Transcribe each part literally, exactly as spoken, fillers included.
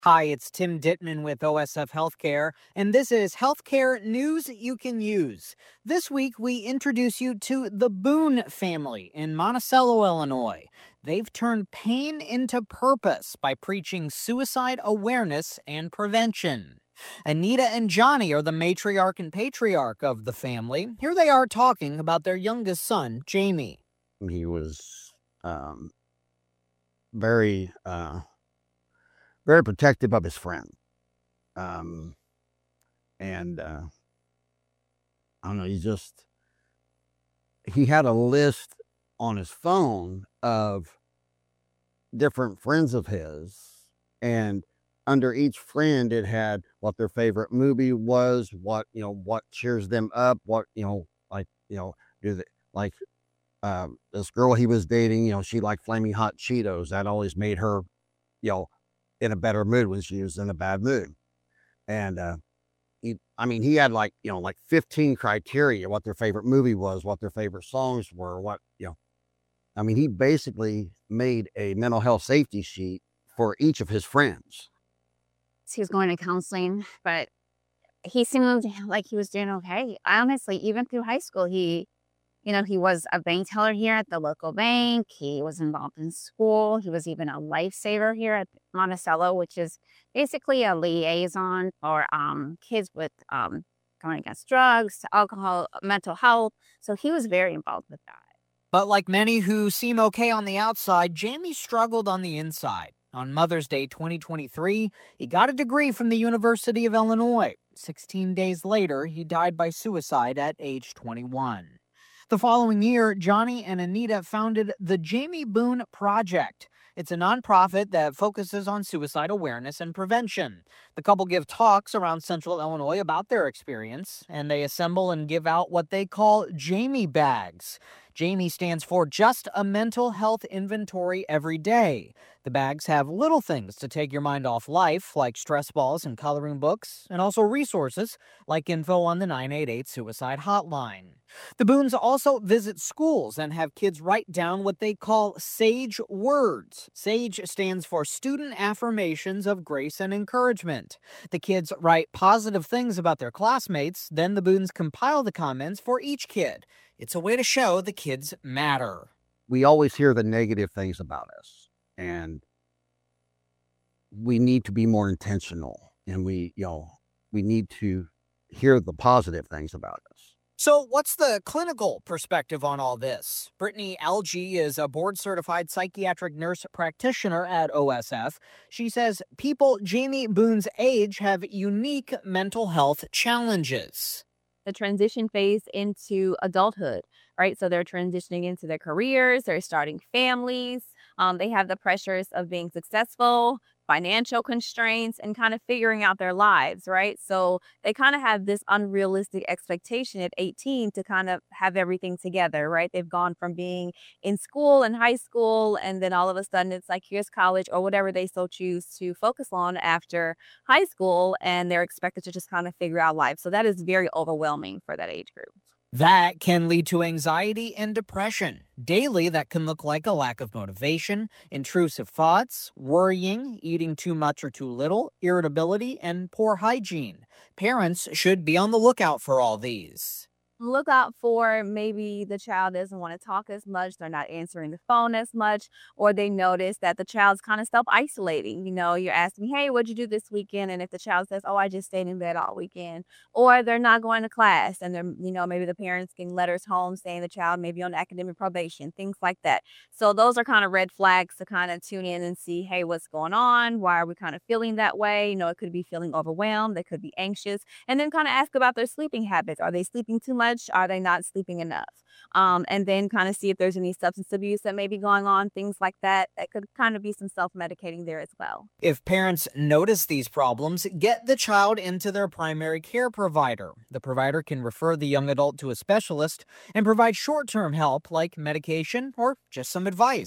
Hi, it's Tim Dittman with O S F Healthcare, and this is Healthcare News You Can Use. This week, we introduce you to the Boone family in Monticello, Illinois. They've turned pain into purpose by preaching suicide awareness and prevention. Anita and Johnny are the matriarch and patriarch of the family. Here they are talking about their youngest son, Jamie. He was um, very... Uh... very protective of his friend. Um, and, uh, I don't know, he just, he had a list on his phone of different friends of his, and under each friend, it had what their favorite movie was, what, you know, what cheers them up, what, you know, like, you know, do they, like, um, this girl he was dating, you know, she liked Flaming Hot Cheetos. That always made her, you know, in a better mood when she was in a bad mood. And, uh, he, I mean, he had like, you know, like fifteen criteria, what their favorite movie was, what their favorite songs were, what, you know, I mean, he basically made a mental health safety sheet for each of his friends. He was going to counseling, but he seemed like he was doing okay. Honestly, even through high school, he, you know, he was a bank teller here at the local bank. He was involved in school. He was even a lifesaver here at Monticello, which is basically a liaison for um, kids with um, going against drugs, alcohol, mental health. So he was very involved with that. But like many who seem okay on the outside, Jamie struggled on the inside. On Mother's Day twenty twenty-three, he got a degree from the University of Illinois. sixteen days later, he died by suicide at age twenty-one. The following year, Johnny and Anita founded the Jamie Boone Project. It's a nonprofit that focuses on suicide awareness and prevention. The couple give talks around central Illinois about their experience, and they assemble and give out what they call Jamie bags. Jamie stands for Just a Mental Health Inventory Every Day. The bags have little things to take your mind off life, like stress balls and coloring books, and also resources like info on the nine eight eight suicide hotline. The Boones also visit schools and have kids write down what they call SAGE words. SAGE stands for Student Affirmations of Grace and Encouragement. The kids write positive things about their classmates, then the Boones compile the comments for each kid. It's a way to show the kids matter. We always hear the negative things about us, and we need to be more intentional, and we, you know, we need to hear the positive things about us. So what's the clinical perspective on all this? Brittany Algie is a board-certified psychiatric nurse practitioner at O S F. She says people Jamie Boone's age have unique mental health challenges. The transition phase into adulthood, right? So they're transitioning into their careers, they're starting families, um, they have the pressures of being successful, financial constraints, and kind of figuring out their lives, right? So they kind of have this unrealistic expectation at eighteen to kind of have everything together, right? They've gone from being in school and high school, and then all of a sudden it's like, here's college or whatever they so choose to focus on after high school, and they're expected to just kind of figure out life. So that is very overwhelming for that age group. That can lead to anxiety and depression. Daily, that can look like a lack of motivation, intrusive thoughts, worrying, eating too much or too little, irritability, and poor hygiene. Parents should be on the lookout for all these. Look out for maybe the child doesn't want to talk as much, they're not answering the phone as much, or they notice that the child's kind of self-isolating. You know, you're asking, hey, what'd you do this weekend? And if the child says, oh, I just stayed in bed all weekend, or they're not going to class, and they're, you know, maybe the parents getting letters home saying the child may be on academic probation, things like that. So those are kind of red flags to kind of tune in and see, hey, what's going on? Why are we kind of feeling that way? You know, it could be feeling overwhelmed, they could be anxious, and then kind of ask about their sleeping habits. Are they sleeping too much? Are they not sleeping enough? Um, and then kind of see if there's any substance abuse that may be going on, things like that. That could kind of be some self-medicating there as well. If parents notice these problems, get the child into their primary care provider. The provider can refer the young adult to a specialist and provide short-term help like medication or just some advice.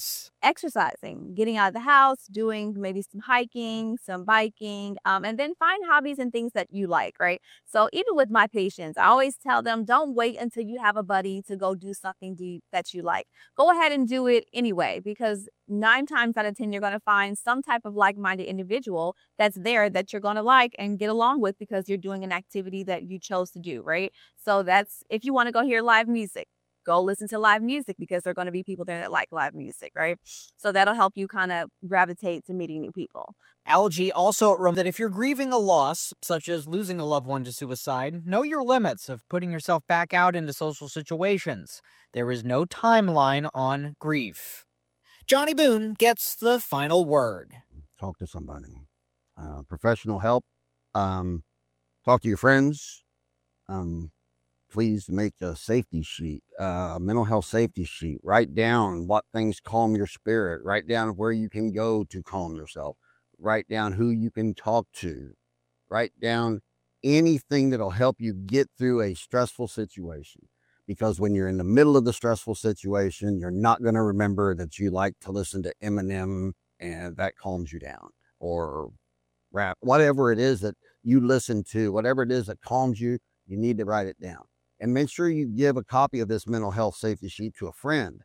exercising, getting out of the house, doing maybe some hiking, some biking, um, and then find hobbies and things that you like, right? So even with my patients, I always tell them, don't wait until you have a buddy to go do something deep that you like. Go ahead and do it anyway, because nine times out of ten, you're going to find some type of like-minded individual that's there that you're going to like and get along with because you're doing an activity that you chose to do, right? So that's, if you want to go hear live music, go listen to live music because there are going to be people there that like live music, right? So that'll help you kind of gravitate to meeting new people. Algie also wrote that if you're grieving a loss, such as losing a loved one to suicide, know your limits of putting yourself back out into social situations. There is no timeline on grief. Johnny Boone gets the final word. Talk to somebody. Uh, professional help. Um, talk to your friends. Um, please make a safety sheet, uh, a mental health safety sheet. Write down what things calm your spirit. Write down where you can go to calm yourself. Write down who you can talk to. Write down anything that'll help you get through a stressful situation. Because when you're in the middle of the stressful situation, you're not going to remember that you like to listen to Eminem and that calms you down, or rap, whatever it is that you listen to, whatever it is that calms you, you need to write it down. And make sure you give a copy of this mental health safety sheet to a friend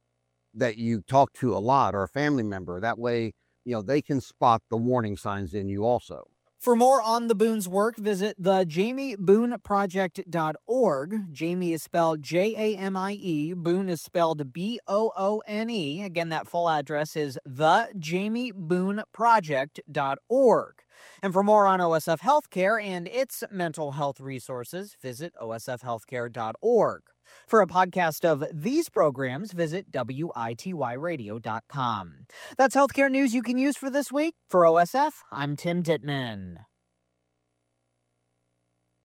that you talk to a lot, or a family member. That way, you know, they can spot the warning signs in you also. For more on the Boone's work, visit the jamie boone project dot org. Jamie is spelled J A M I E. Boone is spelled B O O N E. Again, that full address is the jamie boone project dot org. And for more on O S F Healthcare and its mental health resources, visit O S F healthcare dot org. For a podcast of these programs, visit W I T Y radio dot com. That's healthcare news you can use for this week. For O S F, I'm Tim Dittman.